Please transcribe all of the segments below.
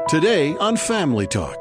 Today on Family Talk.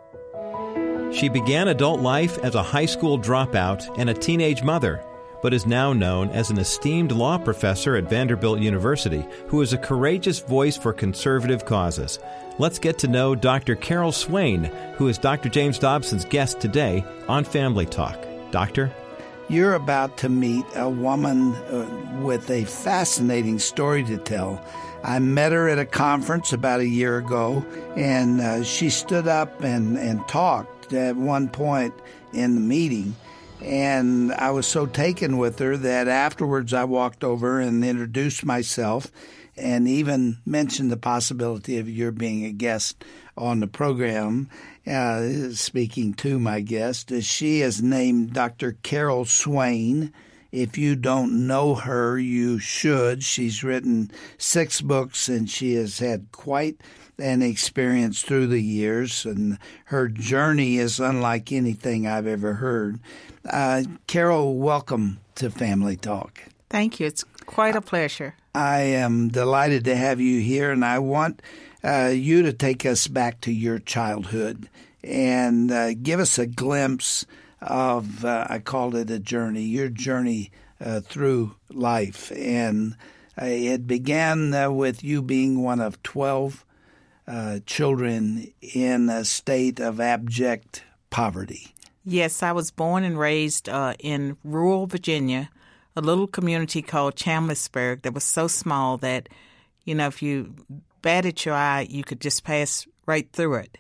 She began adult life as a high school dropout and a teenage mother, but is now known as an esteemed law professor at Vanderbilt University who is a courageous voice for conservative causes. Let's get to know Dr. Carol Swain, who is Dr. James Dobson's guest today on Family Talk. Doctor? You're about to meet a woman with a fascinating story to tell. I met her at a conference about a year ago, and she stood up and talked at one point in the meeting. And I was so taken with her that afterwards I walked over and introduced myself and even mentioned the possibility of your being a guest on the program. Speaking to my guest, she is named Dr. Carol Swain. If you don't know her, you should. She's written 6 books, and she has had quite an experience through the years, and her journey is unlike anything I've ever heard. Carol, welcome to Family Talk. Thank you. It's quite a pleasure. I am delighted to have you here, and I want you to take us back to your childhood and give us a glimpse of, I called it a journey, your journey through life. And it began with you being one of 12 children in a state of abject poverty. Yes, I was born and raised in rural Virginia, a little community called Chamblissburg that was so small that, you know, if you batted your eye, you could just pass right through it.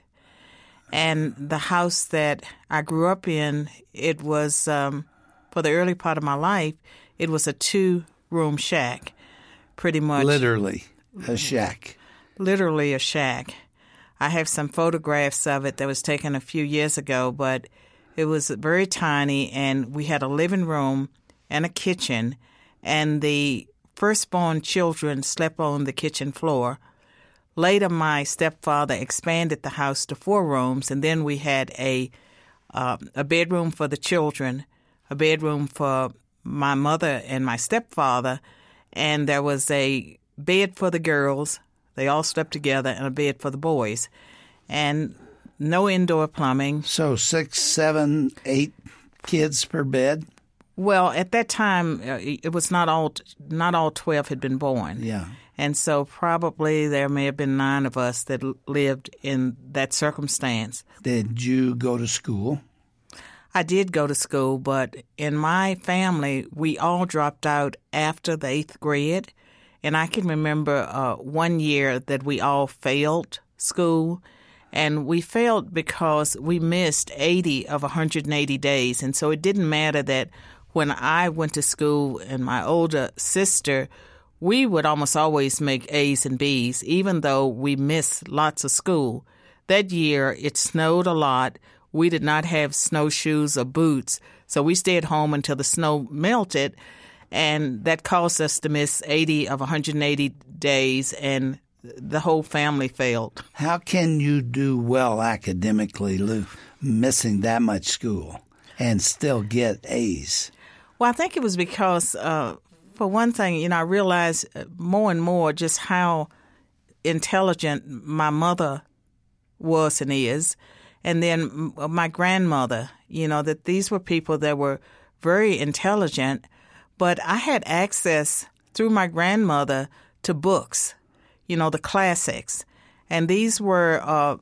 And the house that I grew up in, it was, for the early part of my life, it was a 2-room shack, pretty much. Literally a shack. Literally a shack. I have some photographs of it that was taken a few years ago, but it was very tiny, and we had a living room and a kitchen, and the firstborn children slept on the kitchen floor. Later, my stepfather expanded the house to 4 rooms, and then we had a bedroom for the children, a bedroom for my mother and my stepfather, and there was a bed for the girls. They all slept together, and a bed for the boys, and no indoor plumbing. So 6, 7, 8 kids per bed? Well, at that time, it was not all 12 had been born. Yeah. And so probably there may have been 9 of us that lived in that circumstance. Did you go to school? I did go to school, but in my family, we all dropped out after the 8th grade. And I can remember one year that we all failed school. And we failed because we missed 80 of 180 days. And so it didn't matter that when I went to school and my older sister, we would almost always make A's and B's, even though we missed lots of school. That year, it snowed a lot. We did not have snowshoes or boots, so we stayed home until the snow melted, and that caused us to miss 80 of 180 days, and the whole family failed. How can you do well academically, Lou, missing that much school and still get A's? Well, I think it was because, for one thing, you know, I realized more and more just how intelligent my mother was and is. And then my grandmother, you know, that these were people that were very intelligent, but I had access through my grandmother to books, you know, the classics. And these were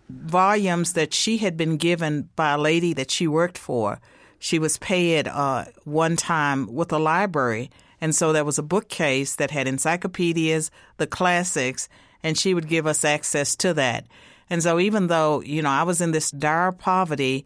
volumes that she had been given by a lady that she worked for. She was paid one time with a library. And so there was a bookcase that had encyclopedias, the classics, and she would give us access to that. And so even though, you know, I was in this dire poverty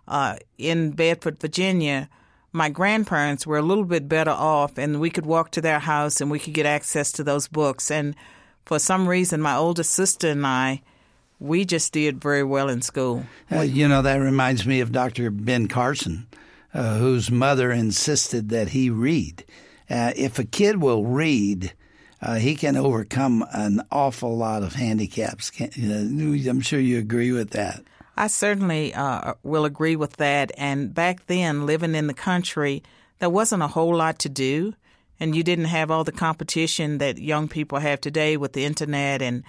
in Bedford, Virginia, my grandparents were a little bit better off, and we could walk to their house and we could get access to those books. And for some reason, my older sister and I, we just did very well in school. You know, that reminds me of Dr. Ben Carson, whose mother insisted that he read. If a kid will read, he can overcome an awful lot of handicaps. I'm sure you agree with that. I certainly will agree with that. And back then, living in the country, there wasn't a whole lot to do. And you didn't have all the competition that young people have today with the internet and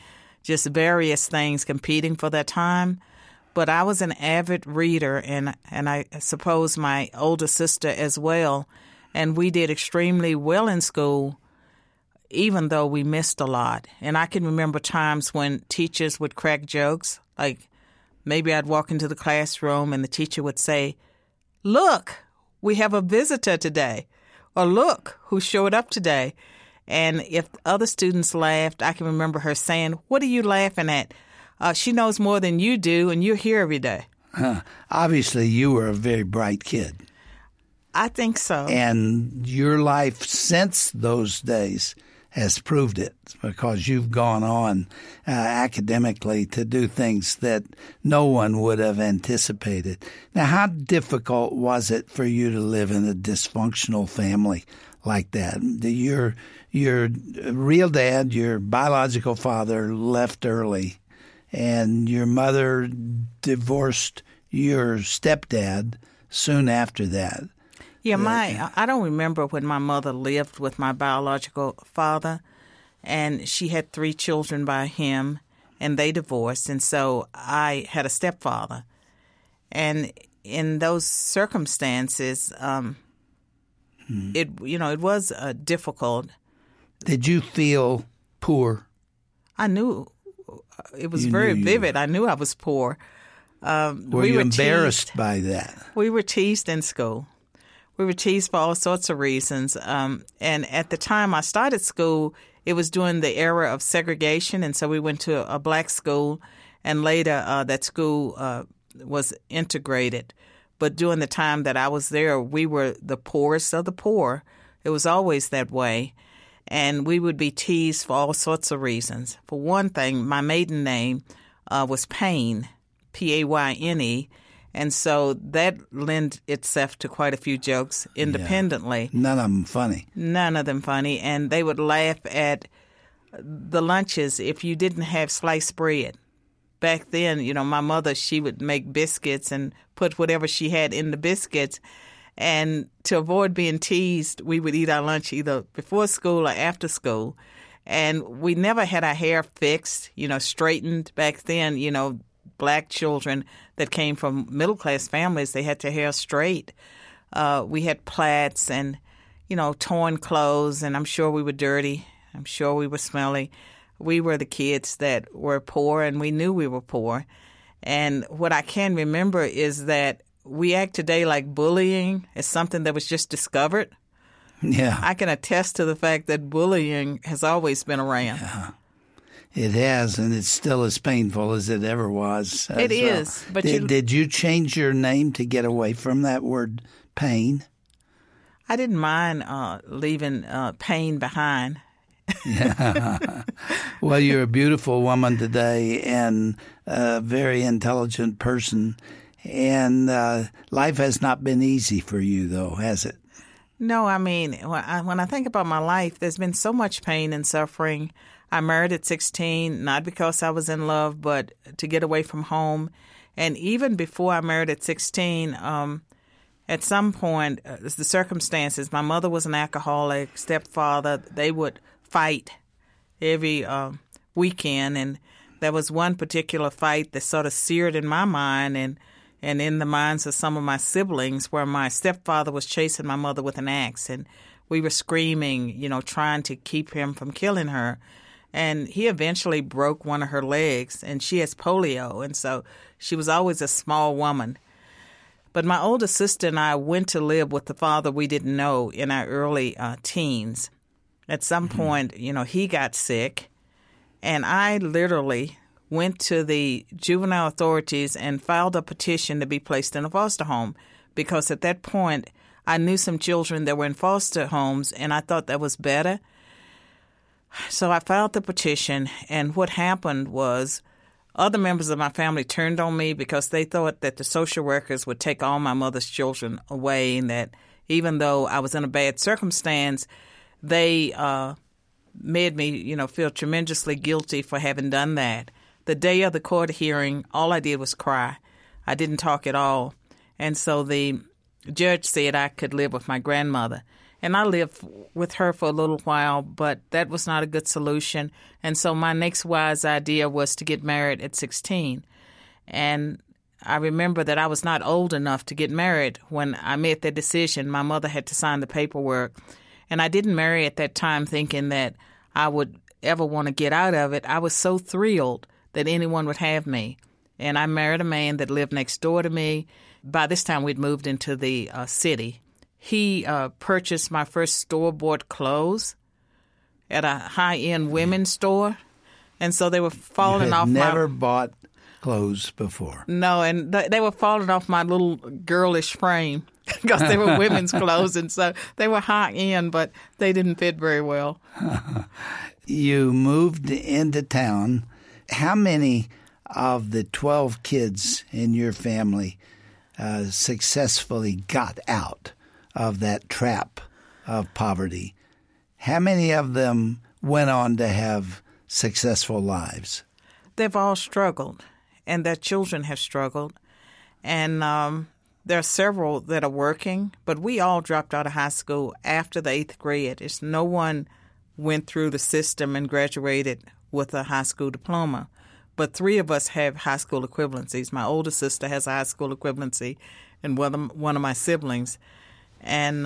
just various things competing for their time. But I was an avid reader, and I suppose my older sister as well. And we did extremely well in school, even though we missed a lot. And I can remember times when teachers would crack jokes, like maybe I'd walk into the classroom and the teacher would say, "Look, we have a visitor today," or "Look, who showed up today." And if other students laughed, I can remember her saying, "What are you laughing at? She knows more than you do, and you're here every day." Obviously, you were a very bright kid. I think so. And your life since those days has proved it, because you've gone on academically to do things that no one would have anticipated. Now, how difficult was it for you to live in a dysfunctional family like that? Your real dad, your biological father, left early, and your mother divorced your stepdad soon after that. Yeah, I don't remember when my mother lived with my biological father, and she had 3 children by him, and they divorced, and so I had a stepfather. And in those circumstances, it was difficult. Did you feel poor? I knew it was very vivid. I knew I was poor. Were you embarrassed by that? We were teased in school. We were teased for all sorts of reasons. And at the time I started school, it was during the era of segregation, and so we went to a black school, and later that school was integrated. But during the time that I was there, we were the poorest of the poor. It was always that way. And we would be teased for all sorts of reasons. For one thing, my maiden name was Payne, Payne. And so that lent itself to quite a few jokes independently. Yeah. None of them funny. None of them funny. And they would laugh at the lunches if you didn't have sliced bread. Back then, my mother, she would make biscuits and put whatever she had in the biscuits. And to avoid being teased, we would eat our lunch either before school or after school. And we never had our hair fixed, straightened. Back then, black children that came from middle-class families, they had their hair straight. We had plaits and, torn clothes, and I'm sure we were dirty. I'm sure we were smelly. We were the kids that were poor, and we knew we were poor. And what I can remember is that we act today like bullying is something that was just discovered. Yeah. I can attest to the fact that bullying has always been around. Yeah. It has, and it's still as painful as it ever was. It is. But did you change your name to get away from that word pain? I didn't mind leaving pain behind. Yeah. Well, you're a beautiful woman today and a very intelligent person. And life has not been easy for you, though, has it? No, I mean, when I think about my life, there's been so much pain and suffering. I married at 16, not because I was in love, but to get away from home. And even before I married at 16, at some point, the circumstances, my mother was an alcoholic, stepfather, they would fight every weekend. And there was one particular fight that sort of seared in my mind and in the minds of some of my siblings, where my stepfather was chasing my mother with an axe. And we were screaming, trying to keep him from killing her. And he eventually broke one of her legs, and she has polio. And so she was always a small woman. But my older sister and I went to live with the father we didn't know in our early teens. At some point, he got sick, and I literally went to the juvenile authorities and filed a petition to be placed in a foster home, because at that point I knew some children that were in foster homes, and I thought that was better. So I filed the petition, and what happened was other members of my family turned on me because they thought that the social workers would take all my mother's children away, and that even though I was in a bad circumstance, they made me, feel tremendously guilty for having done that. The day of the court hearing, all I did was cry. I didn't talk at all. And so the judge said I could live with my grandmother. And I lived with her for a little while, but that was not a good solution. And so my next wise idea was to get married at 16. And I remember that I was not old enough to get married when I made that decision. My mother had to sign the paperwork. And I didn't marry at that time thinking that I would ever want to get out of it. I was so thrilled that anyone would have me. And I married a man that lived next door to me. By this time, we'd moved into the city. He purchased my first store-bought clothes at a high-end women's store. And so they were falling off my... never bought clothes before. No, and they were falling off my little girlish frame because they were women's clothes. And so they were high-end, but they didn't fit very well. You moved into town. How many of the 12 kids in your family successfully got out of that trap of poverty? How many of them went on to have successful lives? They've all struggled, and their children have struggled. And there are several that are working, but we all dropped out of high school after the 8th grade. It's no one went through the system and graduated with a high school diploma. But 3 of us have high school equivalencies. My older sister has a high school equivalency, and one of my siblings. And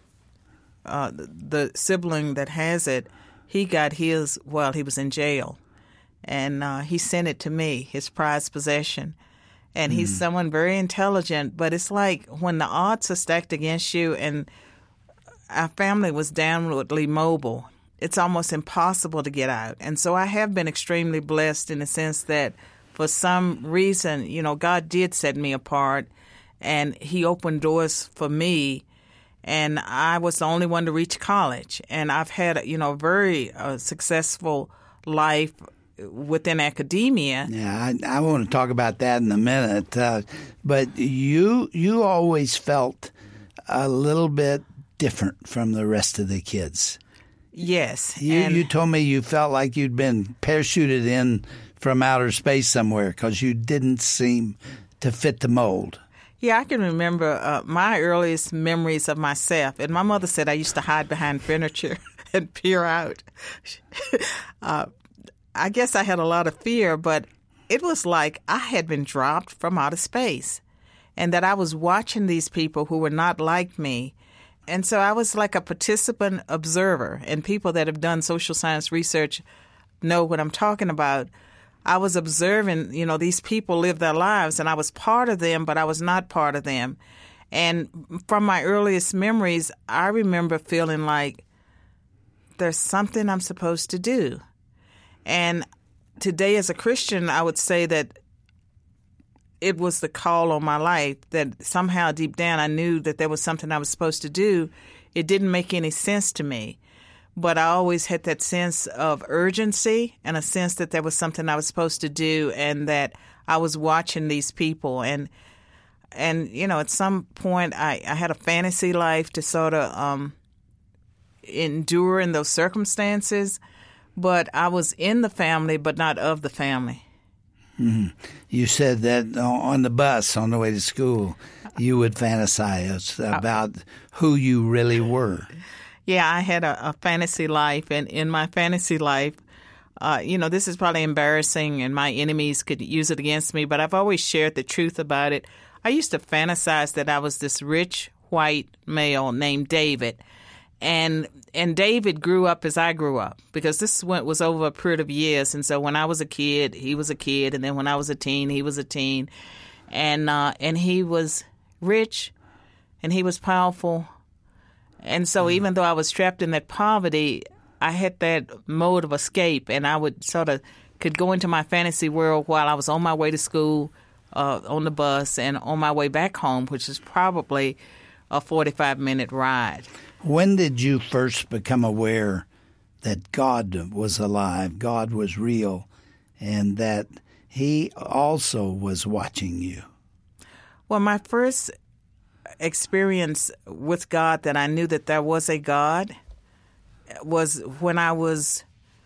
the sibling that has it, he got his while he was in jail. And he sent it to me, his prized possession. And he's someone very intelligent, but it's like when the odds are stacked against you and our family was downwardly mobile, it's almost impossible to get out. And so I have been extremely blessed in the sense that for some reason, you know, God did set me apart and he opened doors for me. And I was the only one to reach college. And I've had, you know, a very successful life within academia. Yeah, I want to talk about that in a minute. But you always felt a little bit different from the rest of the kids. Yes. You told me you felt like you'd been parachuted in from outer space somewhere because you didn't seem to fit the mold. Yeah, I can remember my earliest memories of myself. And my mother said I used to hide behind furniture and peer out. I guess I had a lot of fear, but it was like I had been dropped from outer space and that I was watching these people who were not like me. And so I was like a participant observer, and people that have done social science research know what I'm talking about. I was observing, you know, these people live their lives, and I was part of them, but I was not part of them. And from my earliest memories, I remember feeling like there's something I'm supposed to do. And today as a Christian, I would say that it was the call on my life, that somehow deep down I knew that there was something I was supposed to do. It didn't make any sense to me, but I always had that sense of urgency and a sense that there was something I was supposed to do and that I was watching these people. And you know, at some point I had a fantasy life to sort of endure in those circumstances, but I was in the family but not of the family. Mm-hmm. You said that on the bus on the way to school, you would fantasize about who you really were. Yeah, I had a fantasy life, and in my fantasy life, you know, this is probably embarrassing, and my enemies could use it against me, but I've always shared the truth about it. I used to fantasize that I was this rich white male named David, and David grew up as I grew up, because this was over a period of years. And so when I was a kid, he was a kid. And then when I was a teen, he was a teen. And he was rich and he was powerful. And so even though I was trapped in that poverty, I had that mode of escape. And I would could go into my fantasy world while I was on my way to school, on the bus, and on my way back home, which is probably a 45-minute ride. When did you first become aware that God was alive, God was real, and that He also was watching you? Well, my first experience with God, that I knew that there was a God, was when I was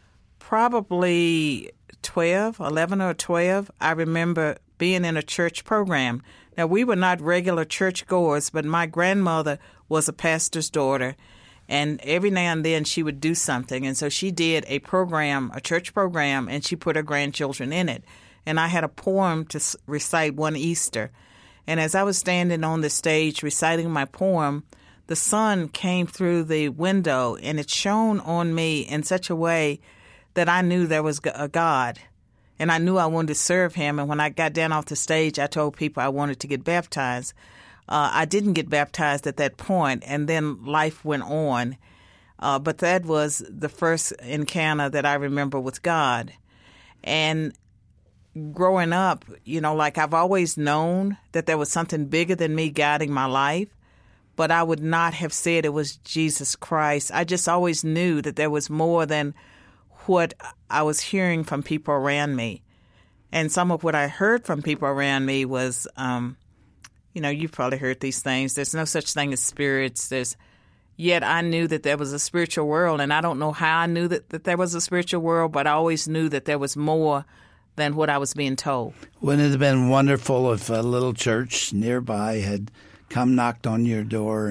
probably 11 or 12. I remember being in a church program. Now, we were not regular churchgoers, but my grandmother was a pastor's daughter, And every now and then she would do something. And so she did a program, a church program, and she put her grandchildren in it. And I had a poem to recite one Easter. And as I was standing on the stage reciting my poem, the sun came through the window and it shone on me in such a way that I knew there was a God. And I knew I wanted to serve him. And when I got down off the stage, I told people I wanted to get baptized. I didn't get baptized at that point, and then life went on. But that was the first encounter that I remember with God. And growing up, like I've always known that there was something bigger than me guiding my life, but I would not have said it was Jesus Christ. I just always knew that there was more than what I was hearing from people around me. And some of what I heard from people around me was, you've probably heard these things. There's no such thing as spirits. Yet I knew that there was a spiritual world, and I don't know how I knew that there was a spiritual world, but I always knew that there was more than what I was being told. Wouldn't it have been wonderful if a little church nearby had come knocked on your door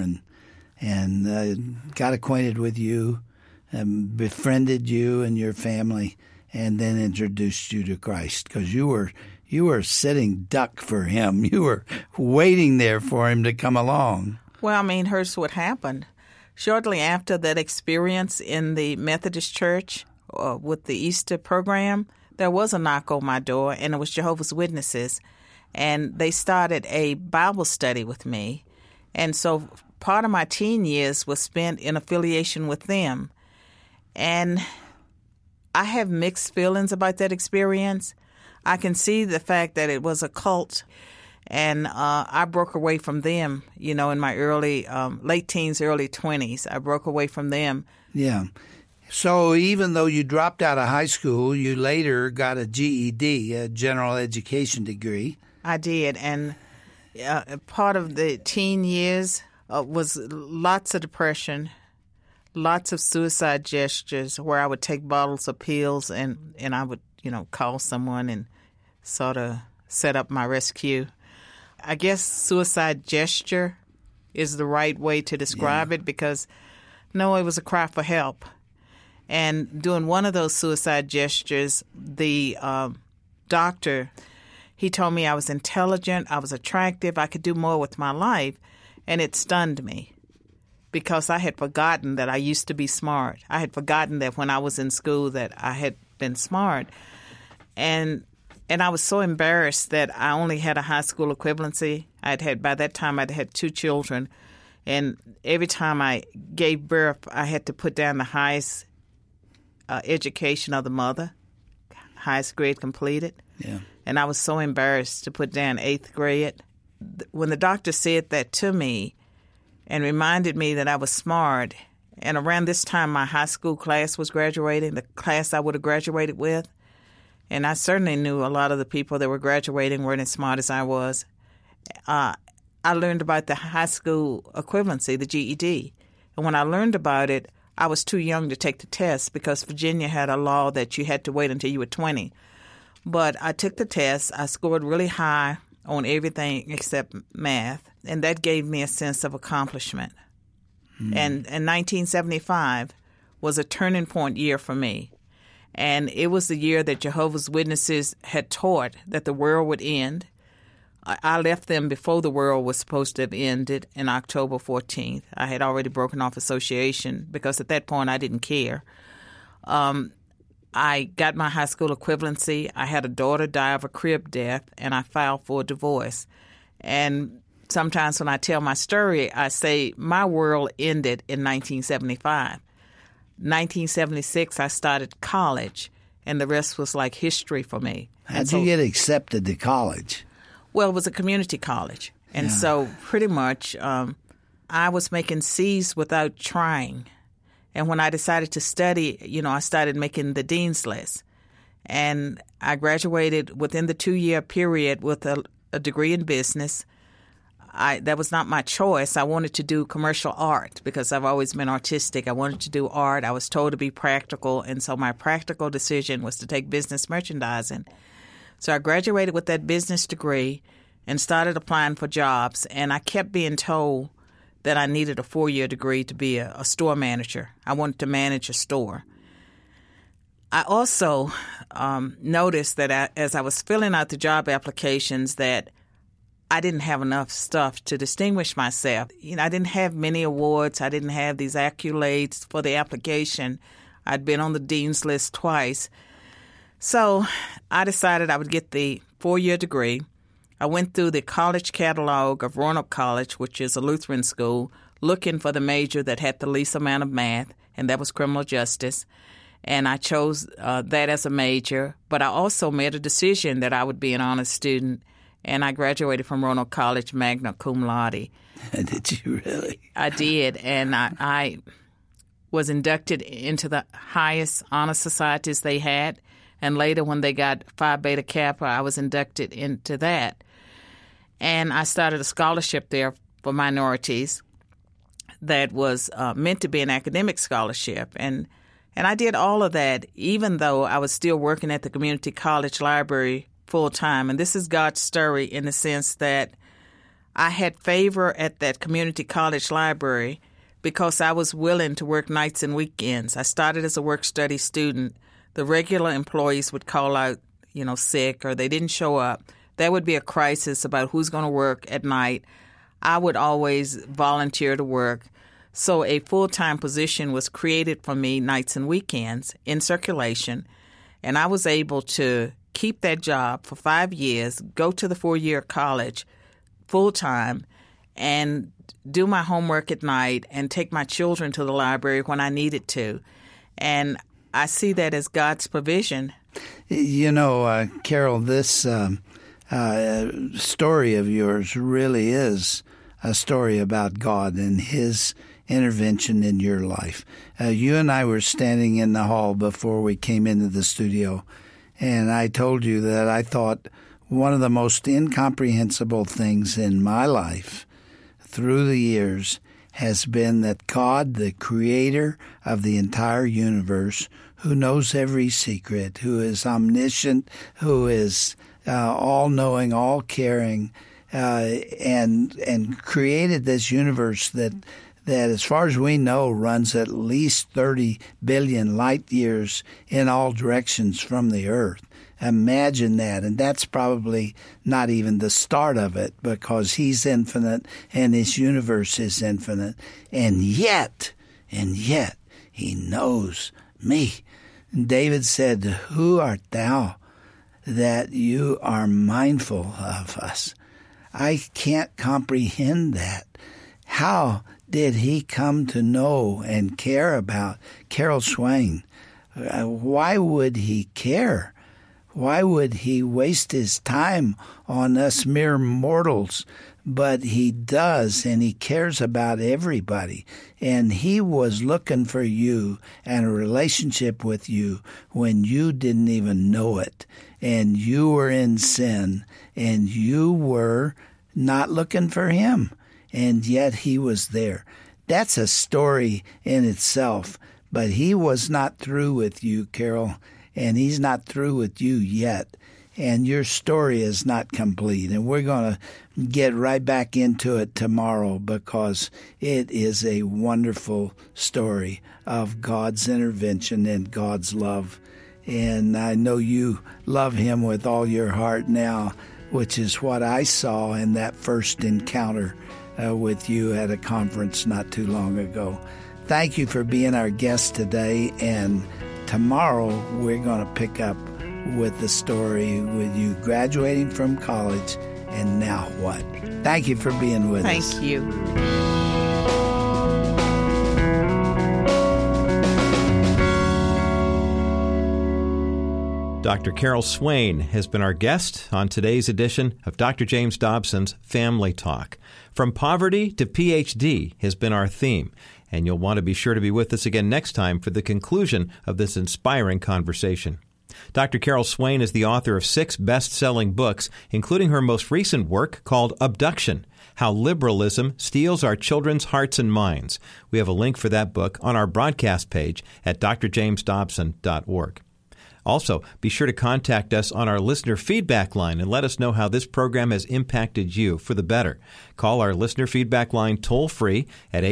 and got acquainted with you and befriended you and your family and then introduced you to Christ? Because you were sitting duck for him. You were waiting there for him to come along. Well, here's what happened. Shortly after that experience in the Methodist Church with the Easter program, there was a knock on my door, and it was Jehovah's Witnesses. And they started a Bible study with me. And so part of my teen years was spent in affiliation with them. And I have mixed feelings about that experience. I can see the fact that it was a cult, and I broke away from them, in my late teens, early 20s. I broke away from them. Yeah. So even though you dropped out of high school, you later got a GED, a general education degree. I did, and part of the teen years was lots of depression, lots of suicide gestures where I would take bottles of pills and I would, call someone and sort of set up my rescue. I guess suicide gesture is the right way to describe it, because, no, it was a cry for help. And doing one of those suicide gestures, the doctor, he told me I was intelligent, I was attractive, I could do more with my life, and it stunned me because I had forgotten that I used to be smart. I had forgotten that when I was in school that I had been smart. And I was so embarrassed that I only had a high school equivalency. By that time, I'd had 2 children. And every time I gave birth, I had to put down the highest education of the mother, highest grade completed. Yeah. And I was so embarrassed to put down 8th grade. When the doctor said that to me and reminded me that I was smart, and around this time my high school class was graduating, the class I would have graduated with, and I certainly knew a lot of the people that were graduating weren't as smart as I was, I learned about the high school equivalency, the GED. And when I learned about it, I was too young to take the test because Virginia had a law that you had to wait until you were 20. But I took the test. I scored really high on everything except math, and that gave me a sense of accomplishment. And 1975 was a turning point year for me. And it was the year that Jehovah's Witnesses had taught that the world would end. I left them before the world was supposed to have ended in October 14th. I had already broken off association because at that point I didn't care. I got my high school equivalency. I had a daughter die of a crib death, and I filed for a divorce. And sometimes when I tell my story, I say my world ended in 1975. 1976, I started college, and the rest was like history for me. How'd you get accepted to college? Well, it was a community college. And so pretty much I was making C's without trying. And when I decided to study, I started making the dean's list. And I graduated within the 2-year period with a degree in business. That was not my choice. I wanted to do commercial art because I've always been artistic. I wanted to do art. I was told to be practical. And so my practical decision was to take business merchandising. So I graduated with that business degree and started applying for jobs. And I kept being told that I needed a 4-year degree to be a store manager. I wanted to manage a store. I also noticed that as I was filling out the job applications that I didn't have enough stuff to distinguish myself. I didn't have many awards. I didn't have these accolades for the application. I'd been on the dean's list twice. So I decided I would get the 4-year degree. I went through the college catalog of Roanoke College, which is a Lutheran school, looking for the major that had the least amount of math, and that was criminal justice. And I chose that as a major, but I also made a decision that I would be an honors student, and I graduated from Roanoke College magna cum laude. Did you really? I did, and I was inducted into the highest honor societies they had, and later when they got Phi Beta Kappa, I was inducted into that. And I started a scholarship there for minorities that was meant to be an academic scholarship, and I did all of that even though I was still working at the community college library full-time. And this is God's story in the sense that I had favor at that community college library because I was willing to work nights and weekends. I started as a work-study student. The regular employees would call out, sick, or they didn't show up. There would be a crisis about who's going to work at night. I would always volunteer to work. So a full-time position was created for me nights and weekends in circulation, and I was able to keep that job for 5 years, go to the 4-year college full-time, and do my homework at night and take my children to the library when I needed to. And I see that as God's provision. Carol, this story of yours really is a story about God and His intervention in your life. You and I were standing in the hall before we came into the studio, and I told you that I thought one of the most incomprehensible things in my life through the years has been that God, the creator of the entire universe, who knows every secret, who is omniscient, who is all-knowing, all-caring, and created this universe that as far as we know runs at least 30 billion light years in all directions from the Earth. Imagine that. And that's probably not even the start of it, because He's infinite and His universe is infinite. And yet, He knows me. And David said, "Who art thou that you are mindful of us?" I can't comprehend that. How did He come to know and care about Carol Swain? Why would He care? Why would He waste His time on us mere mortals? But He does, and He cares about everybody. And He was looking for you and a relationship with you when you didn't even know it. And you were in sin, and you were not looking for Him. And yet He was there. That's a story in itself. But He was not through with you, Carol, and He's not through with you yet. And your story is not complete. And we're going to get right back into it tomorrow, because it is a wonderful story of God's intervention and God's love. And I know you love Him with all your heart now, which is what I saw in that first encounter with you at a conference not too long ago. Thank you for being our guest today, and tomorrow we're going to pick up with the story with you graduating from college, and now what? Thank you for being with us. Thank you. Dr. Carol Swain has been our guest on today's edition of Dr. James Dobson's Family Talk. From poverty to PhD has been our theme, and you'll want to be sure to be with us again next time for the conclusion of this inspiring conversation. Dr. Carol Swain is the author of 6 best-selling books, including her most recent work called Abduction: How Liberalism Steals Our Children's Hearts and Minds. We have a link for that book on our broadcast page at drjamesdobson.org. Also, be sure to contact us on our listener feedback line and let us know how this program has impacted you for the better. Call our listener feedback line toll-free at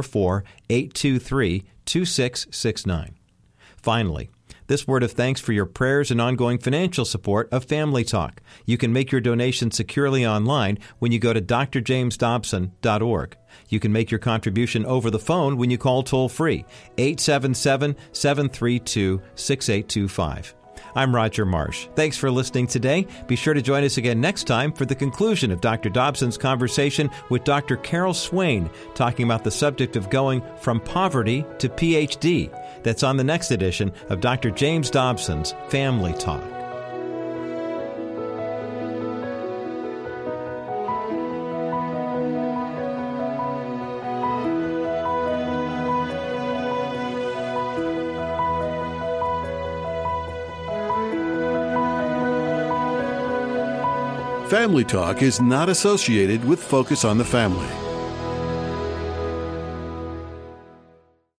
844-823-2669. Finally, this word of thanks for your prayers and ongoing financial support of Family Talk. You can make your donation securely online when you go to drjamesdobson.org. You can make your contribution over the phone when you call toll-free, 877-732-6825. I'm Roger Marsh. Thanks for listening today. Be sure to join us again next time for the conclusion of Dr. Dobson's conversation with Dr. Carol Swain, talking about the subject of going from poverty to PhD. That's on the next edition of Dr. James Dobson's Family Talk. Family Talk is not associated with Focus on the Family.